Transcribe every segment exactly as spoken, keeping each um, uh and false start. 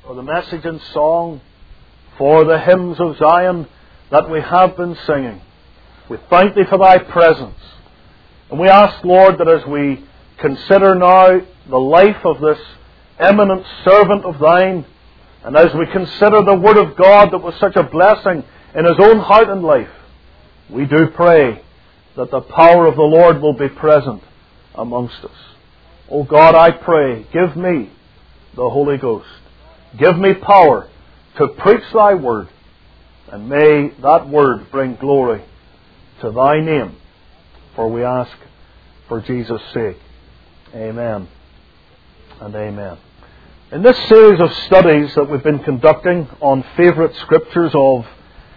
for the message in song, for the hymns of Zion that we have been singing. We thank Thee for Thy presence. And we ask, Lord, that as we consider now the life of this eminent servant of Thine, and as we consider the Word of God that was such a blessing in his own heart and life, we do pray that the power of the Lord will be present amongst us. O God, I pray, give me the Holy Ghost. Give me power to preach Thy Word, and may that Word bring glory to Thy name. For we ask for Jesus' sake. Amen and amen. In this series of studies that we've been conducting on favourite scriptures of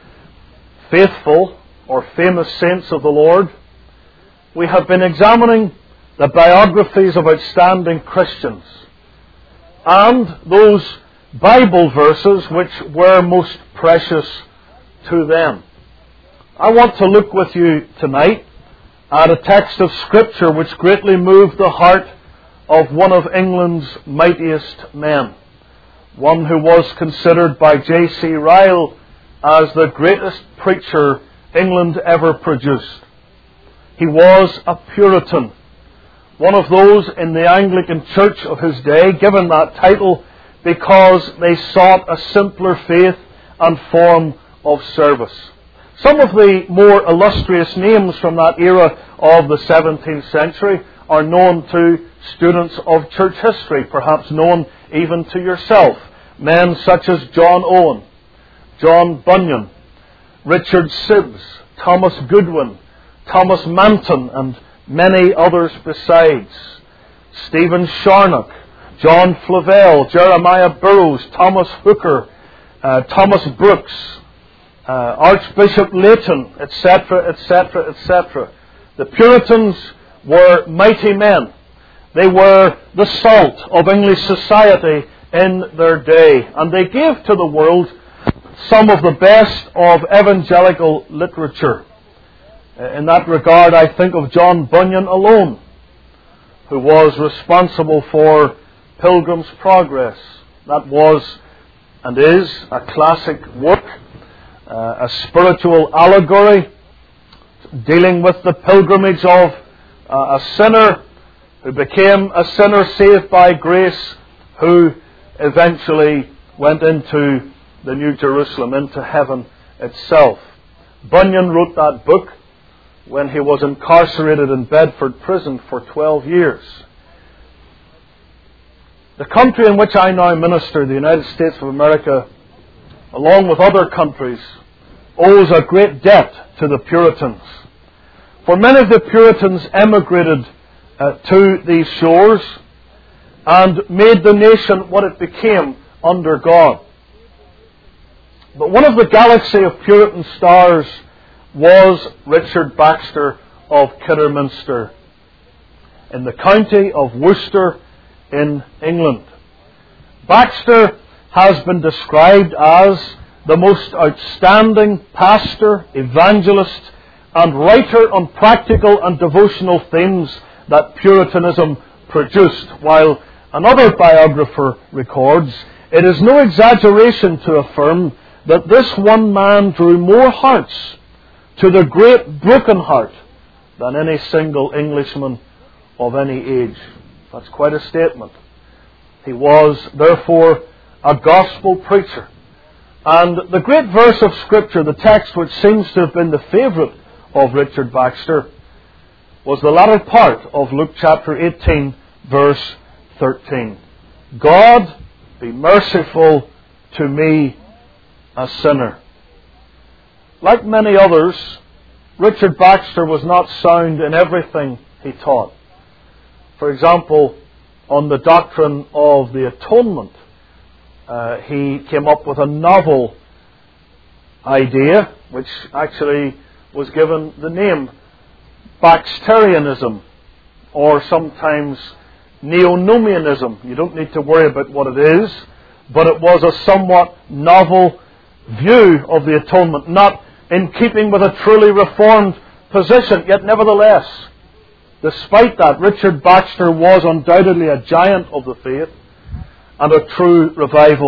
faithful or famous saints of the Lord, we have been examining the biographies of outstanding Christians and those Bible verses which were most precious to them. I want to look with you tonight at a text of Scripture which greatly moved the heart of one of England's mightiest men, one who was considered by J C Ryle as the greatest preacher England ever produced. He was a Puritan, one of those in the Anglican Church of his day, given that title because they sought a simpler faith and form of service. Some of the more illustrious names from that era of the seventeenth century are known to students of church history, perhaps known even to yourself. Men such as John Owen, John Bunyan, Richard Sibbes, Thomas Goodwin, Thomas Manton, and many others besides. Stephen Charnock, John Flavel, Jeremiah Burroughs, Thomas Hooker, uh, Thomas Brooks, uh, Archbishop Leighton, et cetera, et cetera, et cetera. The Puritans were mighty men. They were the salt of English society in their day, and they gave to the world some of the best of evangelical literature. In that regard, I think of John Bunyan alone, who was responsible for Pilgrim's Progress. That was and is a classic work, uh, a spiritual allegory dealing with the pilgrimage of uh, a sinner who became a sinner saved by grace, who eventually went into the New Jerusalem, into heaven itself. Bunyan wrote that book when he was incarcerated in Bedford prison for twelve years. The country in which I now minister, the United States of America, along with other countries, owes a great debt to the Puritans. For many of the Puritans emigrated uh, to these shores and made the nation what it became under God. But one of the galaxy of Puritan stars was Richard Baxter of Kidderminster in the county of Worcester in England. Baxter has been described as the most outstanding pastor, evangelist, and writer on practical and devotional themes that Puritanism produced, while another biographer records, "It is no exaggeration to affirm that this one man drew more hearts to the great broken heart than any single Englishman of any age." That's quite a statement. He was, therefore, a gospel preacher. And the great verse of Scripture, the text which seems to have been the favourite of Richard Baxter, was the latter part of Luke chapter eighteen, verse thirteen. "God, be merciful to me, a sinner." Like many others, Richard Baxter was not sound in everything he taught. For example, on the doctrine of the atonement, uh, he came up with a novel idea, which actually was given the name Baxterianism, or sometimes Neonomianism. You don't need to worry about what it is, but it was a somewhat novel view of the atonement, not in keeping with a truly reformed position, yet nevertheless, despite that, Richard Baxter was undoubtedly a giant of the faith and a true revival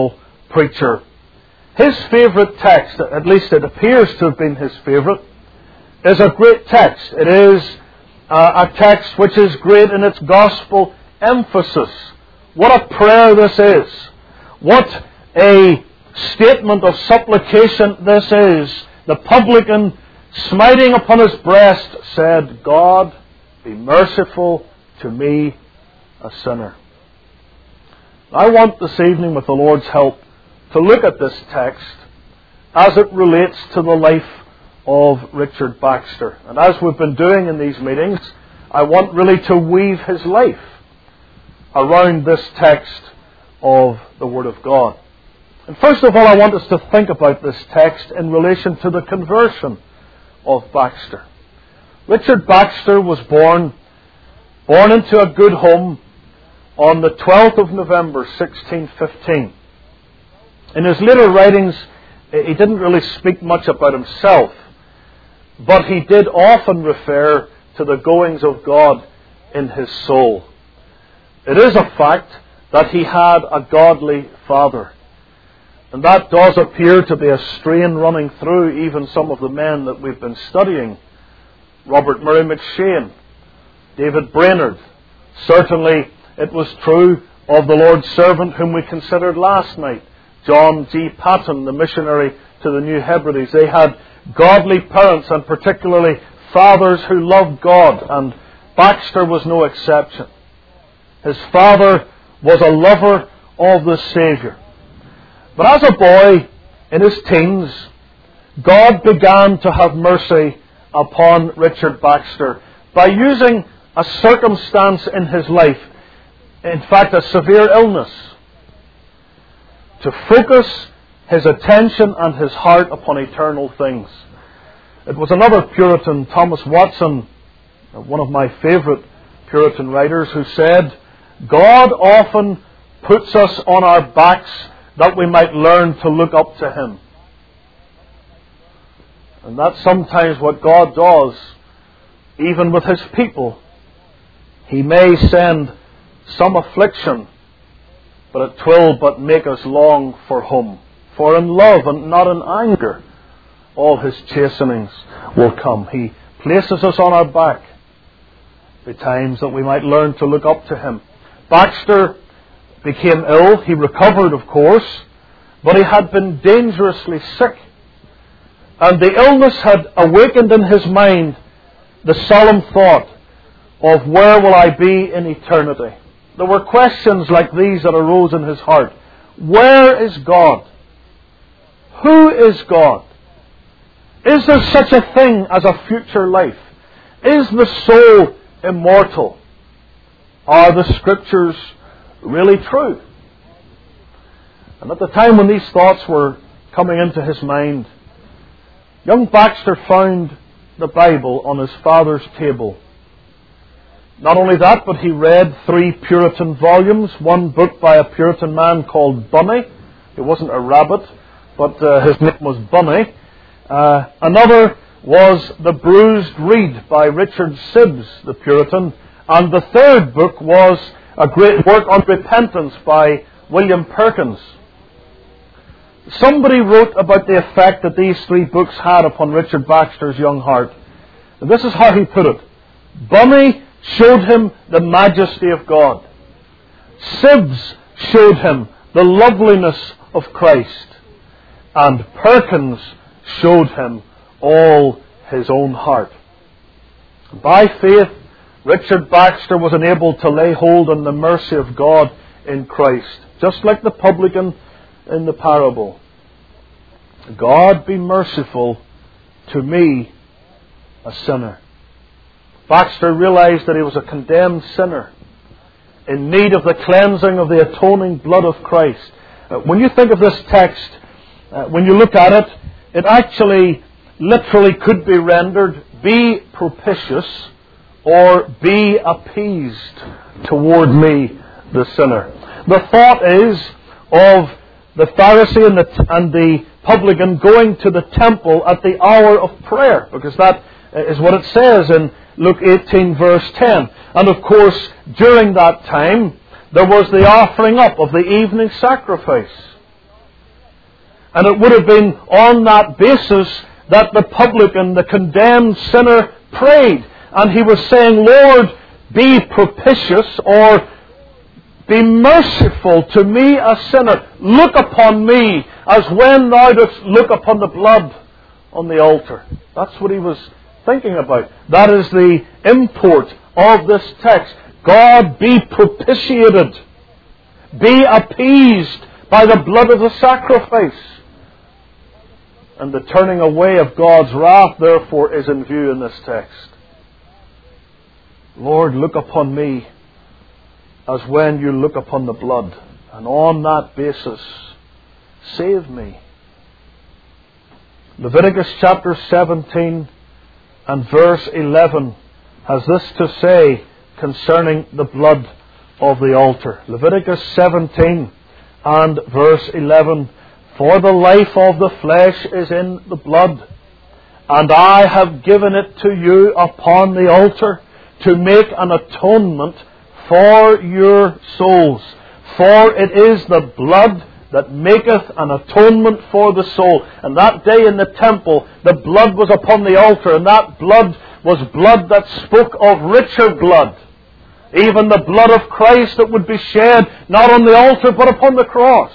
preacher, his favourite text, at least it appears to have been his favourite, is a great text. It is uh, a text which is great in its gospel emphasis. What a prayer this is. What a statement of supplication this is. The publican, smiting upon his breast, said, God, be merciful to me, a sinner. I want this evening, with the Lord's help, to look at this text as it relates to the life of Richard Baxter. And as we've been doing in these meetings, I want really to weave his life around this text of the Word of God. And first of all, I want us to think about this text in relation to the conversion of Baxter. Richard Baxter was born, born into a good home on the twelfth of November, sixteen fifteen. In his later writings, he didn't really speak much about himself, but he did often refer to the goings of God in his soul. It is a fact that he had a godly father. And that does appear to be a strain running through even some of the men that we've been studying. Robert Murray McShane, David Brainerd. Certainly it was true of the Lord's servant whom we considered last night, John G. Paton, the missionary to the New Hebrides. They had godly parents, and particularly fathers who loved God, and Baxter was no exception. His father was a lover of the Saviour. But as a boy, in his teens, God began to have mercy upon Richard Baxter by using a circumstance in his life, in fact a severe illness, to focus his attention and his heart upon eternal things. It was another Puritan, Thomas Watson, one of my favourite Puritan writers, who said, God often puts us on our backs that we might learn to look up to Him. And that's sometimes what God does, even with His people. He may send some affliction, but it will but make us long for home. For in love and not in anger, all His chastenings will come. He places us on our back at times that we might learn to look up to Him. Baxter became ill. He recovered, of course, but he had been dangerously sick. And the illness had awakened in his mind the solemn thought of where will I be in eternity. There were questions like these that arose in his heart. Where is God? Who is God? Is there such a thing as a future life? Is the soul immortal? Are the Scriptures really true? And at the time when these thoughts were coming into his mind, young Baxter found the Bible on his father's table. Not only that, but he read three Puritan volumes. One book by a Puritan man called Bunny. It wasn't a rabbit, but uh, his name was Bunny. Uh, another was The Bruised Reed by Richard Sibbes, the Puritan. And the third book was a great work on repentance by William Perkins. Somebody wrote about the effect that these three books had upon Richard Baxter's young heart. And this is how he put it. Bunny showed him the majesty of God. Sibbes showed him the loveliness of Christ. And Perkins showed him all his own heart. By faith, Richard Baxter was enabled to lay hold on the mercy of God in Christ, just like the publican in the parable. God be merciful to me, a sinner. Baxter realized that he was a condemned sinner in need of the cleansing of the atoning blood of Christ. Uh, when you think of this text, uh, when you look at it, it actually literally could be rendered, be propitious, or be appeased toward me, the sinner. The thought is of the Pharisee and the, and the publican going to the temple at the hour of prayer, because that is what it says in Luke eighteen verse ten. And of course, during that time, there was the offering up of the evening sacrifice. And it would have been on that basis that the publican, the condemned sinner, prayed. And he was saying, Lord, be propitious, or be merciful to me, a sinner. Look upon me as when thou dost look upon the blood on the altar. That's what he was thinking about. That is the import of this text. God, be propitiated. Be appeased by the blood of the sacrifice. And the turning away of God's wrath, therefore, is in view in this text. Lord, look upon me as when you look upon the blood. And on that basis, save me. Leviticus chapter seventeen and verse eleven has this to say concerning the blood of the altar. Leviticus seventeen and verse eleven. For the life of the flesh is in the blood, and I have given it to you upon the altar to make an atonement for your souls. For it is the blood that maketh an atonement for the soul. And that day in the temple, the blood was upon the altar, and that blood was blood that spoke of richer blood. Even the blood of Christ that would be shed not on the altar but upon the cross.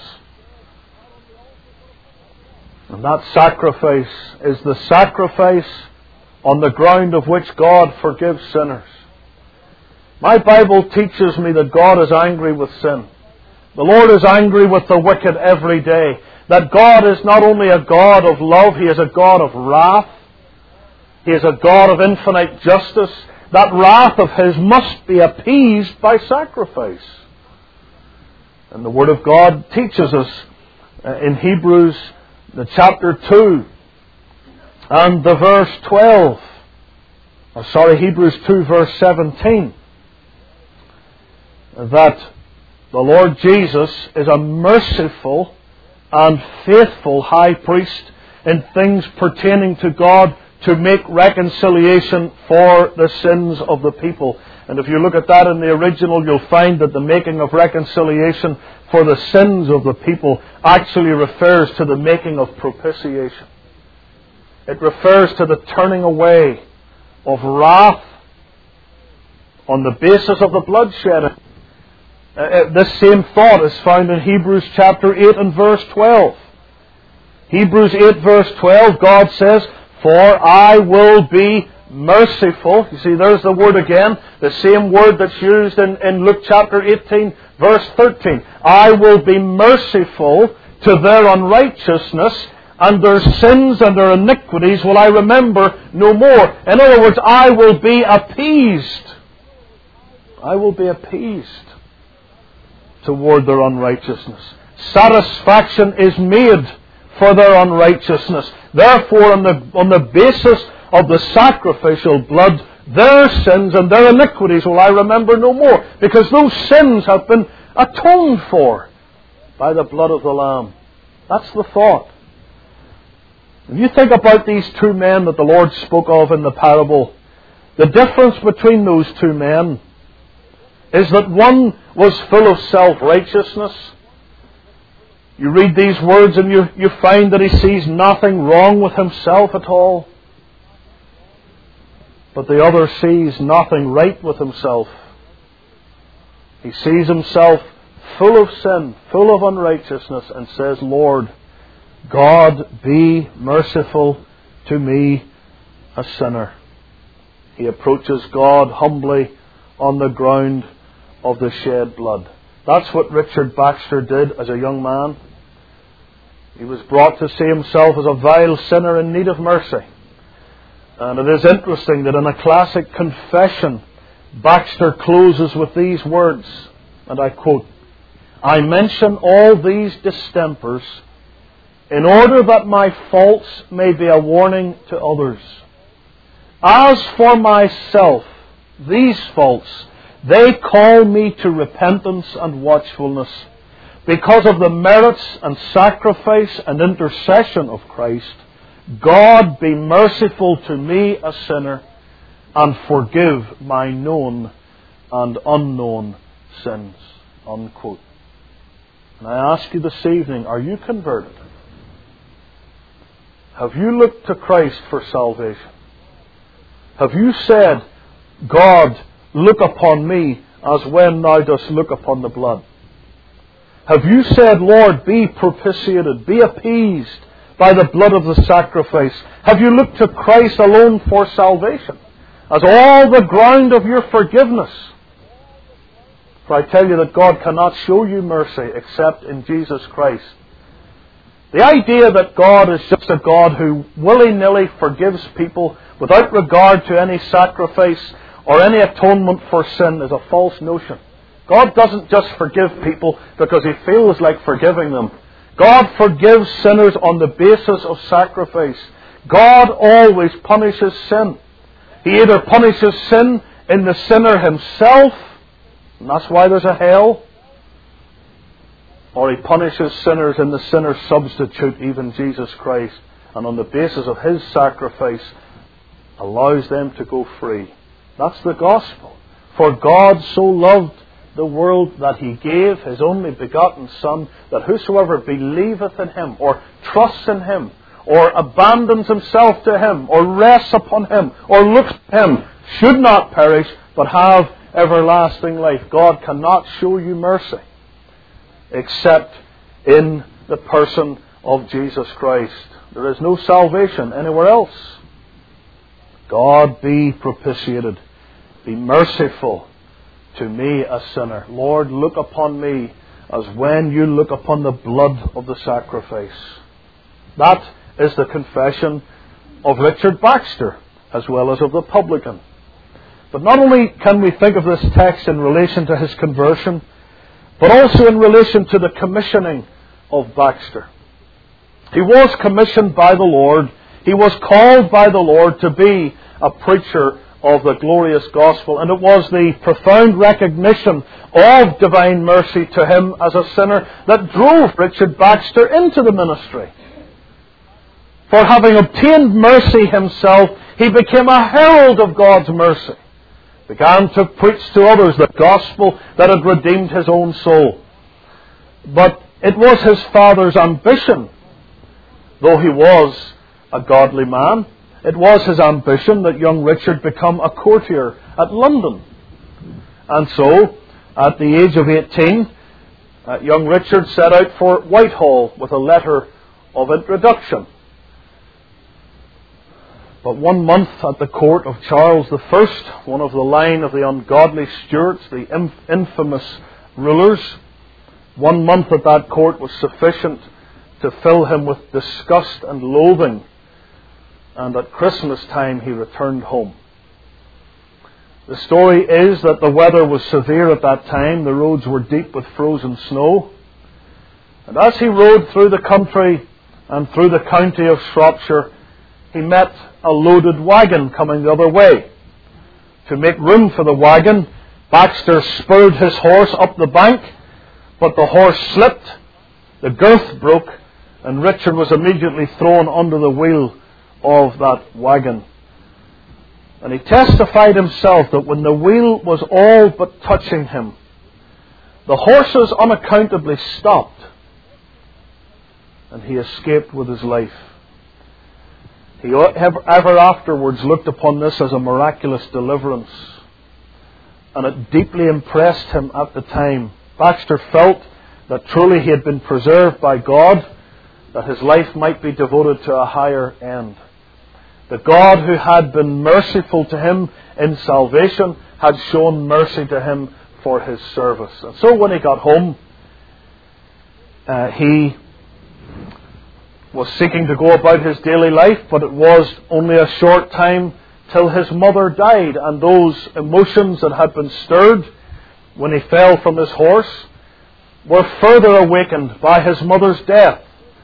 And that sacrifice is the sacrifice on the ground of which God forgives sinners. My Bible teaches me that God is angry with sin. The Lord is angry with the wicked every day. That God is not only a God of love, He is a God of wrath. He is a God of infinite justice. That wrath of His must be appeased by sacrifice. And the Word of God teaches us in Hebrews the chapter two and the verse twelve. Oh, sorry, Hebrews two verse seventeen. That the Lord Jesus is a merciful and faithful high priest in things pertaining to God to make reconciliation for the sins of the people. And if you look at that in the original, you'll find that the making of reconciliation for the sins of the people actually refers to the making of propitiation. It refers to the turning away of wrath on the basis of the bloodshed. Uh, this same thought is found in Hebrews chapter eight and verse twelve. Hebrews eight verse twelve, God says, for I will be merciful. You see, there's the word again. The same word that's used in, in Luke chapter eighteen, verse thirteen. I will be merciful to their unrighteousness, and their sins and their iniquities will I remember no more. In other words, I will be appeased. I will be appeased toward their unrighteousness. Satisfaction is made for their unrighteousness. Therefore, on the, on the basis of the sacrificial blood, their sins and their iniquities will I remember no more, because those sins have been atoned for by the blood of the Lamb. That's the thought. If you think about these two men that the Lord spoke of in the parable, the difference between those two men is that one was full of self-righteousness. You read these words and you, you find that he sees nothing wrong with himself at all. But the other sees nothing right with himself. He sees himself full of sin, full of unrighteousness, and says, Lord, God, be merciful to me, a sinner. He approaches God humbly on the ground of the shed blood. That's what Richard Baxter did as a young man. He was brought to see himself as a vile sinner in need of mercy. And it is interesting that in a classic confession, Baxter closes with these words, and I quote, I mention all these distempers in order that my faults may be a warning to others. As for myself, these faults, they call me to repentance and watchfulness, because of the merits and sacrifice and intercession of Christ. God be merciful to me, a sinner, and forgive my known and unknown sins. Unquote. And I ask you this evening, are you converted? Have you looked to Christ for salvation? Have you said, God, look upon me as when thou dost look upon the blood? Have you said, Lord, be propitiated, be appeased by the blood of the sacrifice? Have you looked to Christ alone for salvation as all the ground of your forgiveness? For I tell you that God cannot show you mercy except in Jesus Christ. The idea that God is just a God who willy-nilly forgives people without regard to any sacrifice or any atonement for sin is a false notion. God doesn't just forgive people because He feels like forgiving them. God forgives sinners on the basis of sacrifice. God always punishes sin. He either punishes sin in the sinner himself, and that's why there's a hell, or He punishes sinners in the sinner's substitute, even Jesus Christ, and on the basis of His sacrifice allows them to go free. That's the gospel. For God so loved the world that He gave His only begotten Son, that whosoever believeth in Him, or trusts in Him, or abandons himself to Him, or rests upon Him, or looks to Him, should not perish, but have everlasting life. God cannot show you mercy except in the person of Jesus Christ. There is no salvation anywhere else. God, be propitiated. Be merciful to me, a sinner. Lord, look upon me as when you look upon the blood of the sacrifice. That is the confession of Richard Baxter, as well as of the publican. But not only can we think of this text in relation to his conversion, but also in relation to the commissioning of Baxter. He was commissioned by the Lord. He was called by the Lord to be a preacher of the glorious gospel. And it was the profound recognition of divine mercy to him as a sinner that drove Richard Baxter into the ministry. For having obtained mercy himself, he became a herald of God's mercy. Began to preach to others the gospel that had redeemed his own soul. But it was his father's ambition, though he was a godly man, it was his ambition that young Richard become a courtier at London. And so, at the age of eighteen, uh, young Richard set out for Whitehall with a letter of introduction. But one month at the court of Charles the First, one of the line of the ungodly Stuarts, the inf- infamous rulers, one month at that court was sufficient to fill him with disgust and loathing. And at Christmas time he returned home. The story is that the weather was severe at that time. The roads were deep with frozen snow. And as he rode through the country and through the county of Shropshire, he met a loaded wagon coming the other way. To make room for the wagon, Baxter spurred his horse up the bank, but the horse slipped, the girth broke, and Richard was immediately thrown under the wheel of that wagon. And he testified himself that when the wheel was all but touching him, the horses unaccountably stopped, and he escaped with his life. He ever afterwards looked upon this as a miraculous deliverance, and it deeply impressed him at the time. Baxter felt that truly he had been preserved by God, that his life might be devoted to a higher end. The God who had been merciful to him in salvation had shown mercy to him for his service. And so when he got home, uh, he was seeking to go about his daily life, but it was only a short time till his mother died, and those emotions that had been stirred when he fell from his horse were further awakened by his mother's death.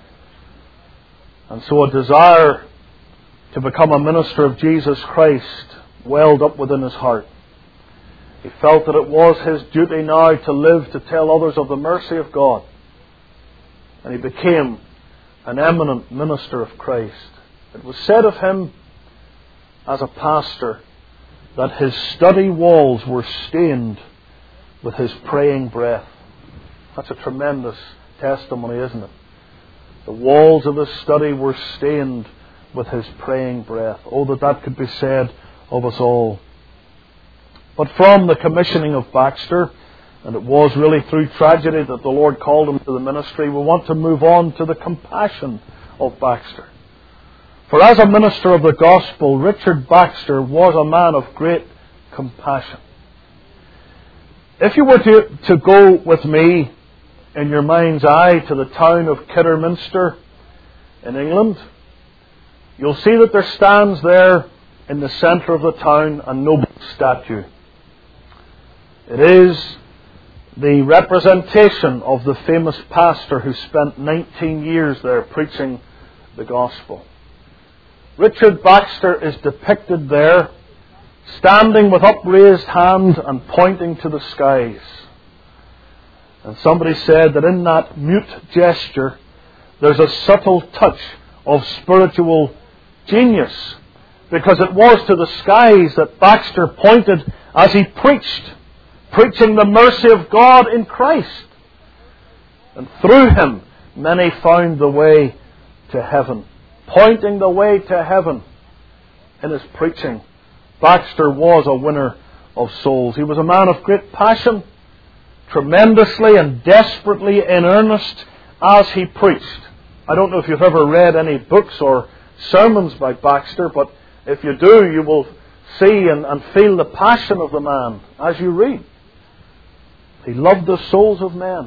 And so a desire to become a minister of Jesus Christ welled up within his heart. He felt that it was his duty now to live to tell others of the mercy of God. And he became an eminent minister of Christ. It was said of him as a pastor that his study walls were stained with his praying breath. That's a tremendous testimony, isn't it? The walls of his study were stained with his praying breath. Oh, that that could be said of us all. But from the commissioning of Baxter, and it was really through tragedy that the Lord called him to the ministry, we want to move on to the compassion of Baxter. For as a minister of the gospel, Richard Baxter was a man of great compassion. If you were to, to go with me in your mind's eye to the town of Kidderminster in England, you'll see that there stands there in the centre of the town a noble statue. It is the representation of the famous pastor who spent nineteen years there preaching the gospel. Richard Baxter is depicted there, standing with upraised hand and pointing to the skies. And somebody said that in that mute gesture there's a subtle touch of spiritual genius, because it was to the skies that Baxter pointed as he preached, preaching the mercy of God in Christ. And through him, many found the way to heaven. Pointing the way to heaven in his preaching, Baxter was a winner of souls. He was a man of great passion, tremendously and desperately in earnest as he preached. I don't know if you've ever read any books or sermons by Baxter, but if you do, you will see and, and feel the passion of the man as you read. He loved the souls of men.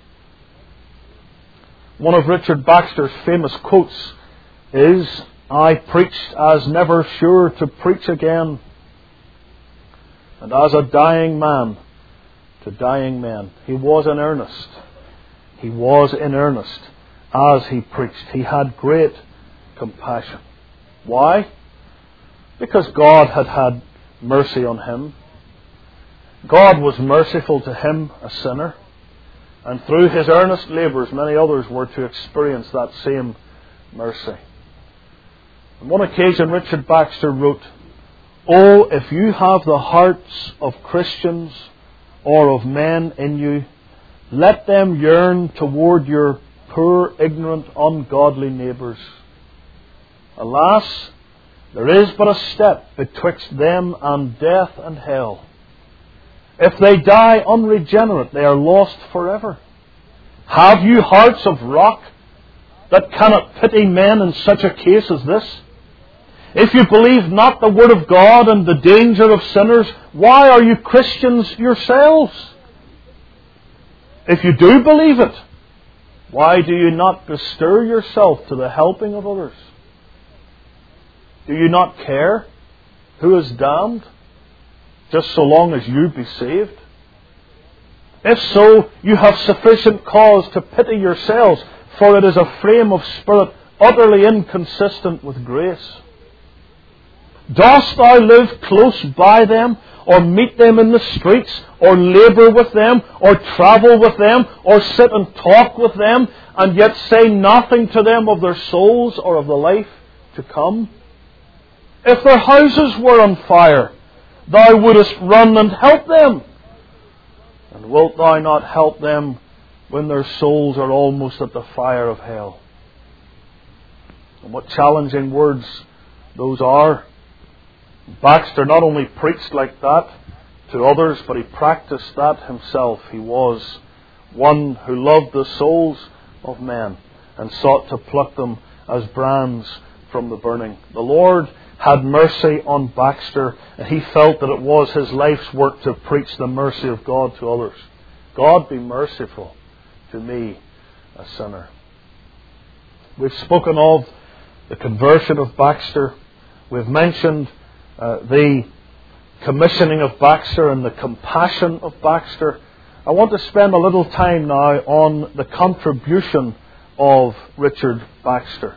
One of Richard Baxter's famous quotes is, "I preached as never sure to preach again, and as a dying man to dying men." He was in earnest. He was in earnest as he preached. He had great compassion. Why? Because God had had mercy on him. God was merciful to him, a sinner. And through his earnest labours, many others were to experience that same mercy. On one occasion, Richard Baxter wrote, "Oh, if you have the hearts of Christians or of men in you, let them yearn toward your poor, ignorant, ungodly neighbours. Alas, there is but a step betwixt them and death and hell. If they die unregenerate, they are lost forever. Have you hearts of rock that cannot pity men in such a case as this? If you believe not the word of God and the danger of sinners, why are you Christians yourselves? If you do believe it, why do you not bestir yourself to the helping of others? Do you not care who is damned, just so long as you be saved? If so, you have sufficient cause to pity yourselves, for it is a frame of spirit utterly inconsistent with grace. Dost thou live close by them, or meet them in the streets, or labour with them, or travel with them, or sit and talk with them, and yet say nothing to them of their souls or of the life to come? If their houses were on fire, thou wouldest run and help them. And wilt thou not help them when their souls are almost at the fire of hell?" And what challenging words those are. Baxter not only preached like that to others, but he practiced that himself. He was one who loved the souls of men and sought to pluck them as brands from the burning. The Lord had mercy on Baxter, and he felt that it was his life's work to preach the mercy of God to others. God, be merciful to me, a sinner. We've spoken of the conversion of Baxter. We've mentioned uh, the commissioning of Baxter and the compassion of Baxter. I want to spend a little time now on the contribution of Richard Baxter.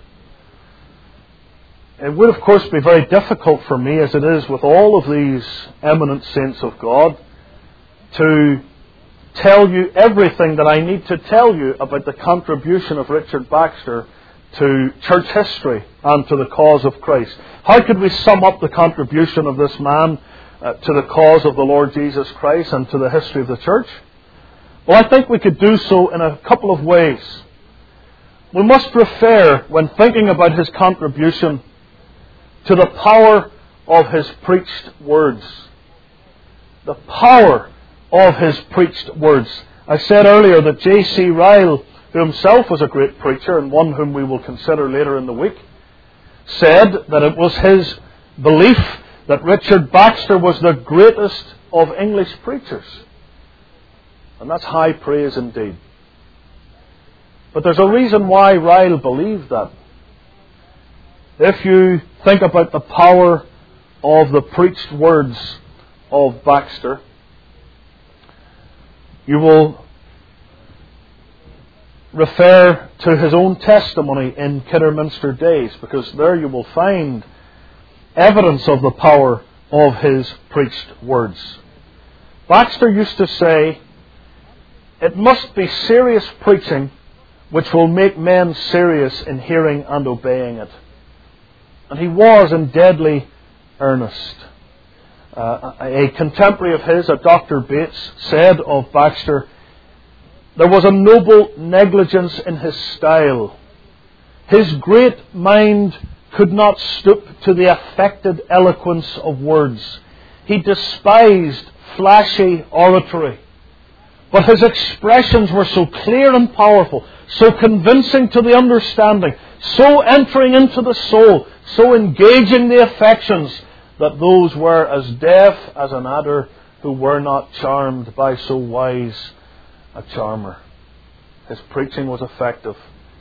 It would, of course, be very difficult for me, as it is with all of these eminent saints of God, to tell you everything that I need to tell you about the contribution of Richard Baxter to church history and to the cause of Christ. How could we sum up the contribution of this man uh, to the cause of the Lord Jesus Christ and to the history of the church? Well, I think we could do so in a couple of ways. We must refer, when thinking about his contribution, to the power of his preached words. The power of his preached words. I said earlier that J C Ryle, who himself was a great preacher and one whom we will consider later in the week, said that it was his belief that Richard Baxter was the greatest of English preachers. And that's high praise indeed. But there's a reason why Ryle believed that. If you think about the power of the preached words of Baxter, you will refer to his own testimony in Kidderminster Days, because there you will find evidence of the power of his preached words. Baxter used to say, "It must be serious preaching which will make men serious in hearing and obeying it." And he was in deadly earnest. Uh, a contemporary of his, a Doctor Bates, said of Baxter, "There was a noble negligence in his style. His great mind could not stoop to the affected eloquence of words. He despised flashy oratory. But his expressions were so clear and powerful, so convincing to the understanding, so entering into the soul, so engaging the affections, that those were as deaf as an adder who were not charmed by so wise a charmer." His preaching was effective.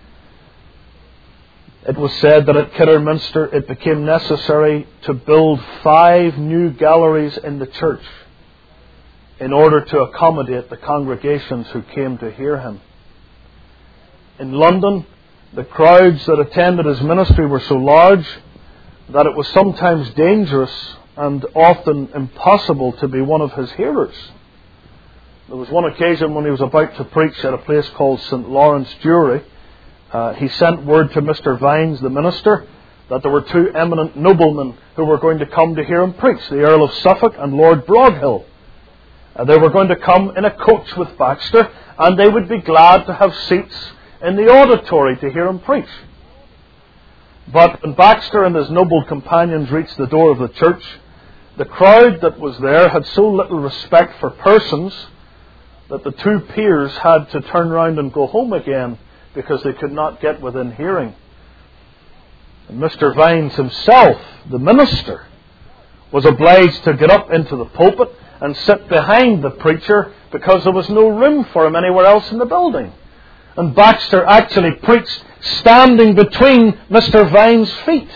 It was said that at Kidderminster it became necessary to build five new galleries in the church in order to accommodate the congregations who came to hear him. In London, the crowds that attended his ministry were so large that it was sometimes dangerous and often impossible to be one of his hearers. There was one occasion when he was about to preach at a place called Saint Lawrence Jewry. Uh, he sent word to Mister Vines, the minister, that there were two eminent noblemen who were going to come to hear him preach, the Earl of Suffolk and Lord Broghill. Uh, they were going to come in a coach with Baxter, and they would be glad to have seats in the auditory to hear him preach. But when Baxter and his noble companions reached the door of the church, the crowd that was there had so little respect for persons that the two peers had to turn round and go home again because they could not get within hearing. And Mister Vines himself, the minister, was obliged to get up into the pulpit and sit behind the preacher because there was no room for him anywhere else in the building. And Baxter actually preached standing between Mister Vines' feet.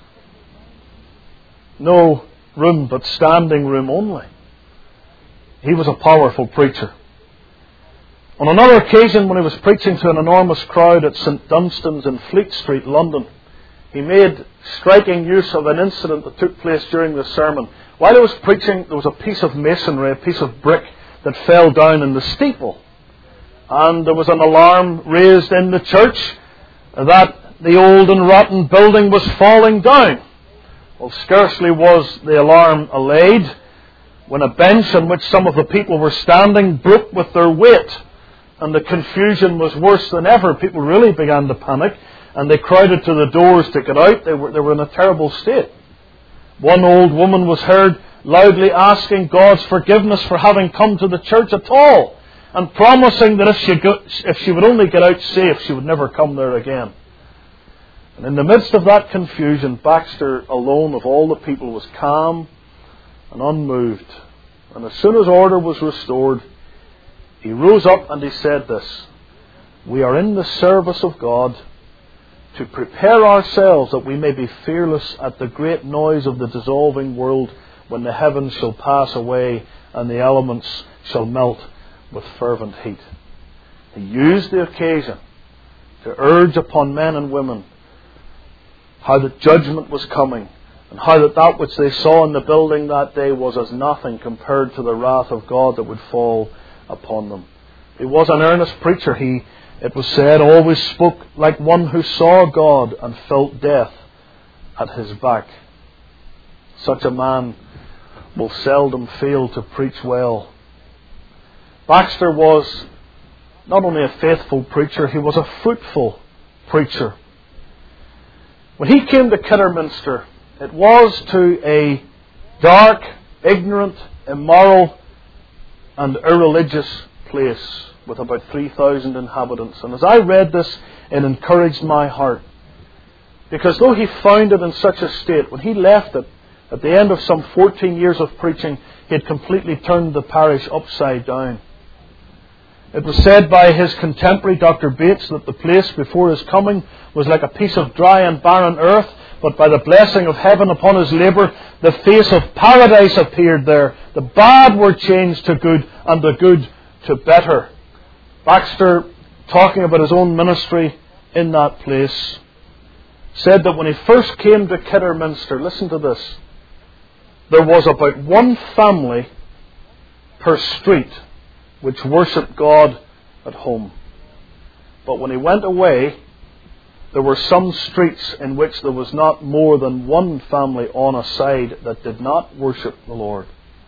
No room but standing room only. He was a powerful preacher. On another occasion, when he was preaching to an enormous crowd at Saint Dunstan's in Fleet Street, London, he made striking use of an incident that took place during the sermon. While he was preaching, there was a piece of masonry, a piece of brick that fell down in the steeple. And there was an alarm raised in the church that the old and rotten building was falling down. Well, scarcely was the alarm allayed when a bench on which some of the people were standing broke with their weight. And the confusion was worse than ever. People really began to panic, and they crowded to the doors to get out. They were, they were in a terrible state. One old woman was heard loudly asking God's forgiveness for having come to the church at all, and promising that if she, go, if she would only get out safe, she would never come there again. And in the midst of that confusion, Baxter alone of all the people was calm and unmoved. And as soon as order was restored, he rose up and he said this: "We are in the service of God to prepare ourselves that we may be fearless at the great noise of the dissolving world, when the heavens shall pass away and the elements shall melt with fervent heat." He used the occasion to urge upon men and women how that judgment was coming, and how that that which they saw in the building that day was as nothing compared to the wrath of God that would fall upon them. He was an earnest preacher. He, it was said, always spoke like one who saw God and felt death at his back. Such a man will seldom fail to preach well. Baxter was not only a faithful preacher, he was a fruitful preacher. When he came to Kidderminster It was to a dark, ignorant, immoral, and irreligious place with about three thousand inhabitants. And as I read this, it encouraged my heart. Because though he found it in such a state, when he left it, at the end of some fourteen years of preaching, he had completely turned the parish upside down. It was said by his contemporary, Doctor Bates, that the place before his coming was like a piece of dry and barren earth, but by the blessing of heaven upon his labour, the face of paradise appeared there. The bad were changed to good, and the good to better. Baxter, talking about his own ministry in that place, said that when he first came to Kidderminster, listen to this, there was about one family per street which worshipped God at home. But when he went away, there were some streets in which there was not more than one family on a side that did not worship the Lord.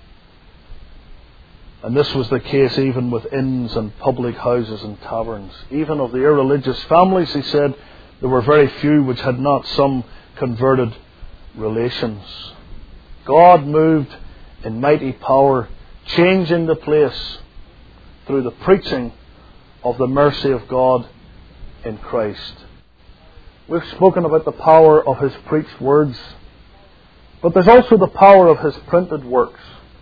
And this was the case even with inns and public houses and taverns. Even of the irreligious families, he said, there were very few which had not some converted relations. God moved in mighty power, changing the place through the preaching of the mercy of God in Christ. We've spoken about the power of his preached words, but there's also the power of his printed works.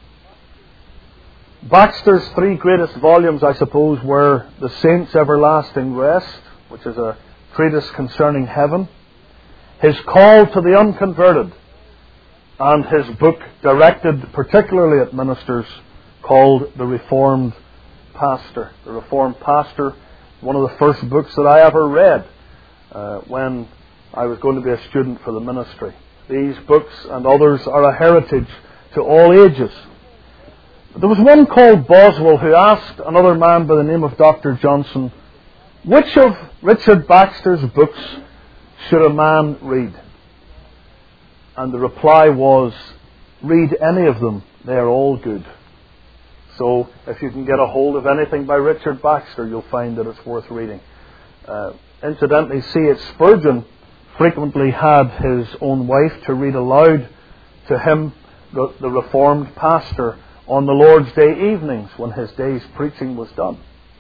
Baxter's three greatest volumes, I suppose, were The Saints' Everlasting Rest, which is a treatise concerning heaven, his Call to the Unconverted, and his book directed particularly at ministers called The Reformed Pastor. The Reformed Pastor, one of the first books that I ever read uh, when I was going to be a student for the ministry. These books and others are a heritage to all ages. But there was one called Boswell who asked another man by the name of Doctor Johnson, which of Richard Baxter's books should a man read? And the reply was, read any of them, they are all good. So if you can get a hold of anything by Richard Baxter, you'll find that it's worth reading. Uh, incidentally, C H Spurgeon frequently had his own wife to read aloud to him, the, the Reformed pastor, on the Lord's Day evenings when his day's preaching was done.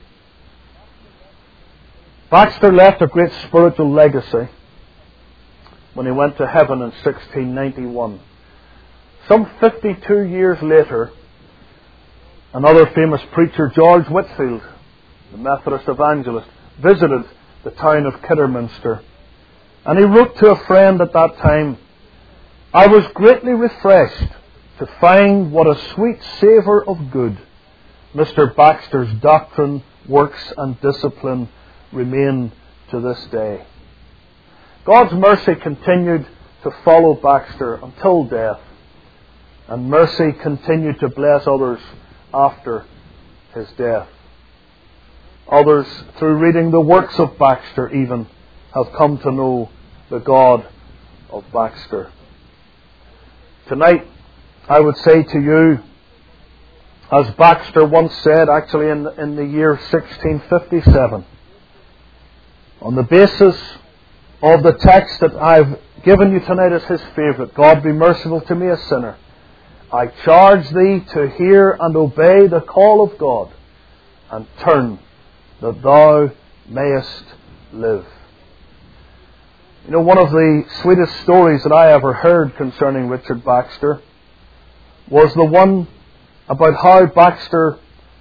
Baxter left a great spiritual legacy when he went to heaven in sixteen ninety-one. Some fifty-two years later, another famous preacher, George Whitfield, the Methodist evangelist, visited the town of Kidderminster. And he wrote to a friend at that time, I was greatly refreshed to find what a sweet savour of good Mister Baxter's doctrine, works and discipline remain to this day. God's mercy continued to follow Baxter until death, and mercy continued to bless others after his death. Others, through reading the works of Baxter even, have come to know the God of Baxter. Tonight, I would say to you, as Baxter once said, actually in, in the year sixteen fifty-seven, on the basis of the text that I've given you tonight as his favourite, God be merciful to me a sinner, I charge thee to hear and obey the call of God, and turn that thou mayest live. You know, one of the sweetest stories that I ever heard concerning Richard Baxter was the one about how Baxter,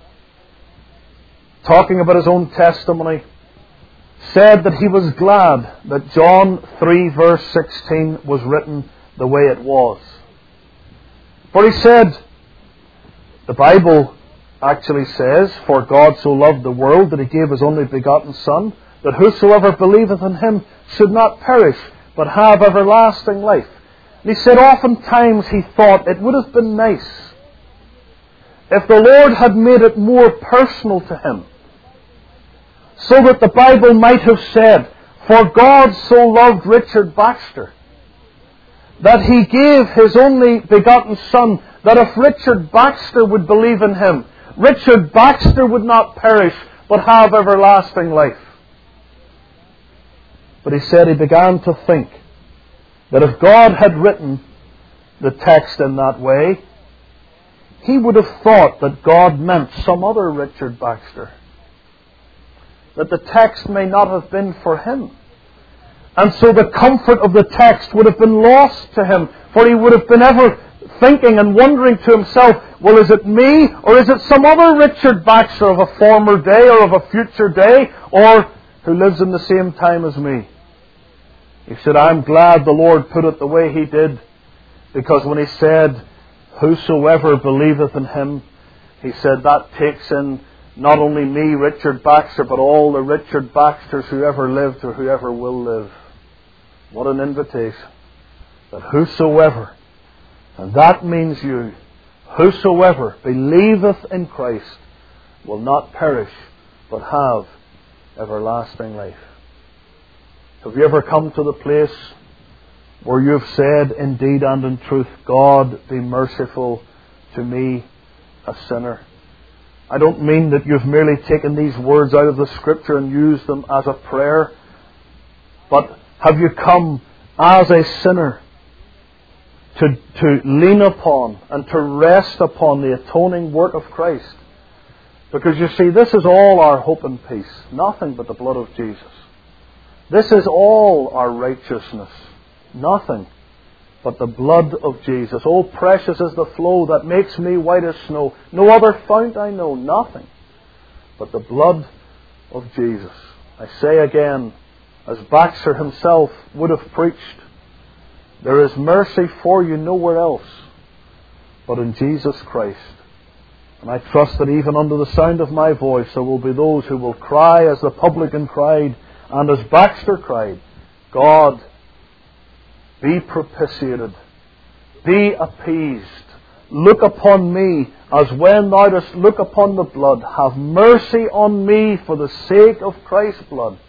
talking about his own testimony, said that he was glad that John three verse sixteen was written the way it was. For he said, the Bible actually says, for God so loved the world that he gave his only begotten Son, that whosoever believeth in him should not perish, but have everlasting life. And he said oftentimes he thought it would have been nice if the Lord had made it more personal to him, so that the Bible might have said, for God so loved Richard Baxter, that he gave his only begotten Son, that if Richard Baxter would believe in him, Richard Baxter would not perish, but have everlasting life. But he said he began to think that if God had written the text in that way, he would have thought that God meant some other Richard Baxter. That the text may not have been for him. And so the comfort of the text would have been lost to him, for he would have been ever thinking and wondering to himself, well, is it me, or is it some other Richard Baxter of a former day or of a future day, or who lives in the same time as me? He said, I'm glad the Lord put it the way He did, because when He said, whosoever believeth in Him, He said that takes in not only me, Richard Baxter, but all the Richard Baxters who ever lived or who ever will live. What an invitation. That whosoever, and that means you, whosoever believeth in Christ will not perish, but have everlasting life. Have you ever come to the place where you have said, indeed and in truth, God be merciful to me, a sinner? I don't mean that you've merely taken these words out of the Scripture and used them as a prayer, but have you come as a sinner to, to lean upon and to rest upon the atoning work of Christ? Because you see, this is all our hope and peace, nothing but the blood of Jesus. This is all our righteousness, nothing but the blood of Jesus. Oh, precious is the flow that makes me white as snow. No other fount I know, nothing but the blood of Jesus. I say again, as Baxter himself would have preached, there is mercy for you nowhere else but in Jesus Christ. And I trust that even under the sound of my voice there will be those who will cry as the publican cried, and as Baxter cried, God, be propitiated, be appeased, look upon me as when thou dost look upon the blood, have mercy on me for the sake of Christ's blood.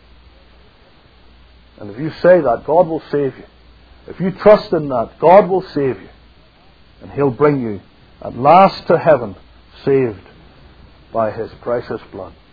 And if you say that, God will save you. If you trust in that, God will save you. And He'll bring you at last to heaven, saved by His precious blood.